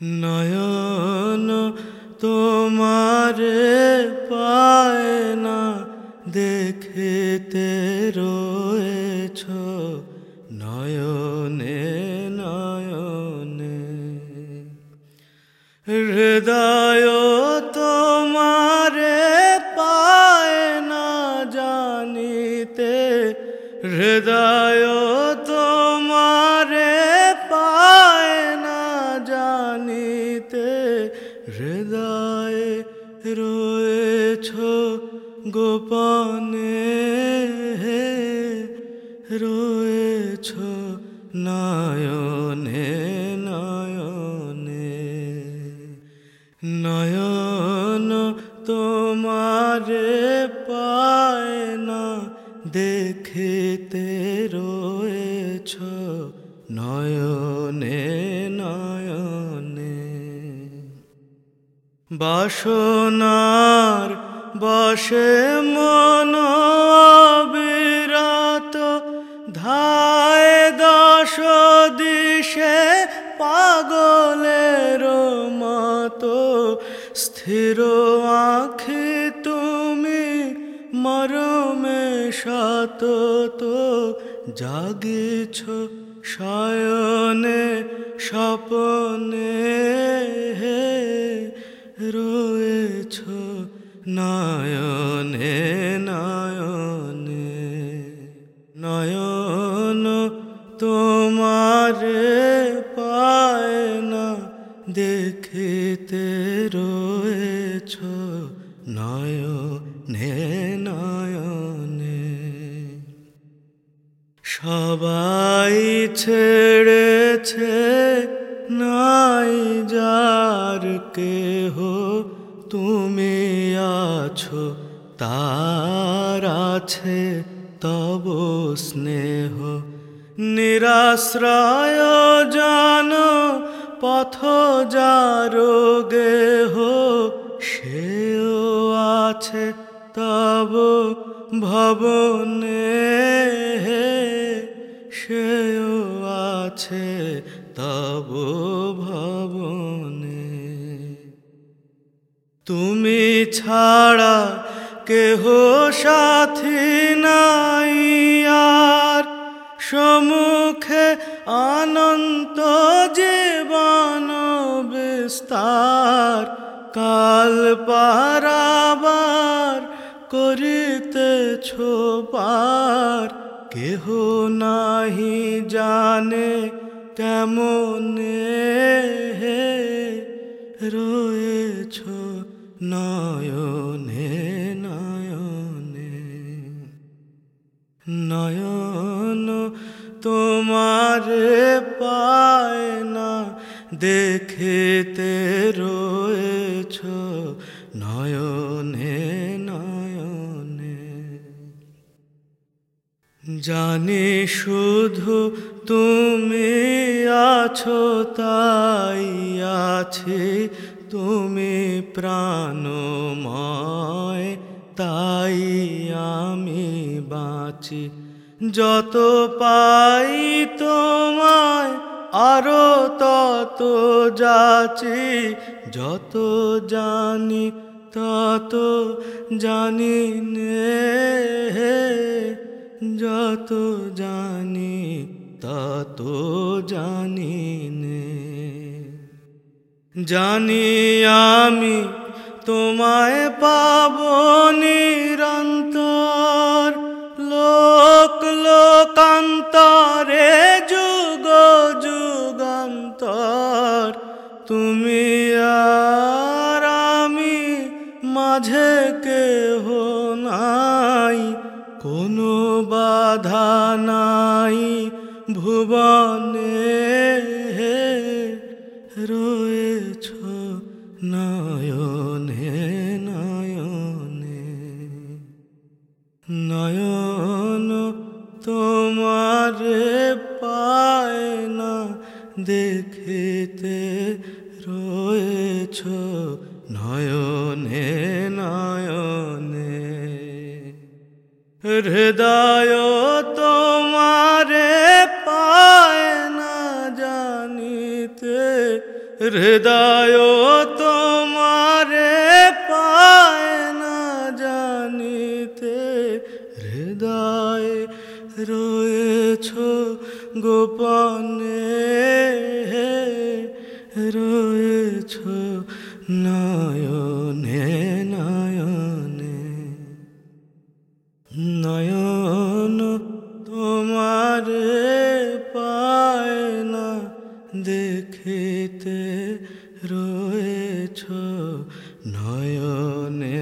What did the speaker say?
নয়ন তোমারে পায় না, দেখিতে রয়েছ নয়নে নয়নে। হৃদয় তোমারে পায় না জানিতে, হৃদয় তোমারে পায় না জানিতে, হৃদয়ে রয়েছ গোপনে, রয়েছ নয়নে নয়নে। নয়ন তোমারে পায় না, দেখিতে রয়েছ নয়নে নয়নে। বাসনার বশে মন অবিরত, ধায় দশ দিশে পাগলের মতো। স্থির আঁখি তুমি মরমে সতত, জাগিছ শয়নে স্বপনে, রয়েছ নয়নে নয়নে। নয়ন তোমারে পায় না, দেখিতে রয়েছ নয়নে নয়নে। সবাই ছেড়েছে নাই যার কেহ, তুমি আছো তার আছে তব স্নেহ। নিরাশ্রয় জন পথ যার গেহ, সেও আছে তব ভবনে, সেও আছে তব ভবনে। তুমি ছাড়া কেহ সাথী নাই আর, সম্মুখে অনন্ত জীবন বিস্তার। কাল পারাবার করিতেছ পার, কেহ নাহি জানে কেমনে, রয়েছ নয়নে নয়নে। নয়ন তোমারে পায় না, দেখিতে রয়েছ নয়নে নয়নে। জানি শুধু তুমি আছো তাই আছি, তুমি প্রাণময় তাই আমি বাঁচি। যত পাই তোমায় আরো তত যাচি, যত জানি তত জানি নে, যত জানি তত জানি নে। জানি আমি তোমায় পাব নিরন্তর, লোক লোকান্তরে যুগ যুগান্তর। তুমি আর আমি মাঝে কেহ নাই, কোনো বাধা নাই ভুবনে, রয়েছ নয়নে নয়নে। নয়ন তোমারে পায় না, দেখিতে রয়েছ নয়নে নয়নে। হৃদয় তোমারে পায় না জানিতে, হৃদয় তোমারে পায় না জানিতে, হৃদয় রয়েছ গোপনে, রয়েছ নয়নে নয়নে। নয়ন তোমারে পায় না দেখিতে, রয়েছ নয়নে